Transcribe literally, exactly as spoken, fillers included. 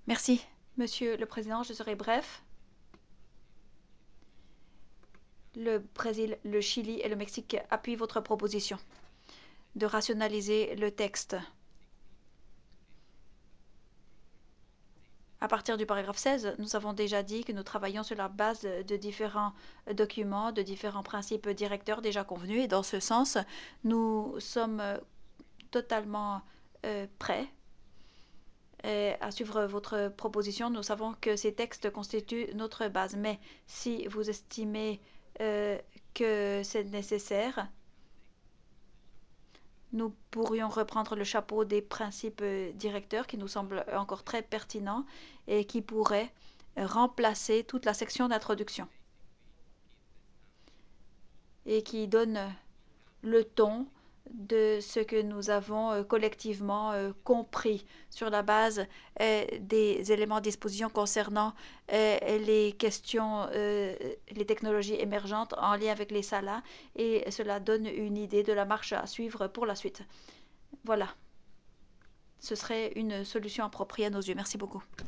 Merci, Monsieur le Président, je serai bref. Le Brésil, le Chili et le Mexique appuient votre proposition de rationaliser le texte. À partir du paragraphe seize, nous avons déjà dit que nous travaillons sur la base de différents documents, de différents principes directeurs déjà convenus, et dans ce sens, nous sommes totalement euh, prêts euh, à suivre votre proposition. Nous savons que ces textes constituent notre base, mais si vous estimez euh, que c'est nécessaire, nous pourrions reprendre le chapeau des principes directeurs qui nous semblent encore très pertinents et qui pourraient remplacer toute la section d'introduction et qui donnent le ton de ce que nous avons collectivement compris sur la base des éléments à disposition concernant les questions, les technologies émergentes en lien avec les salas et cela donne une idée de la marche à suivre pour la suite. Voilà, ce serait une solution appropriée à nos yeux. Merci beaucoup.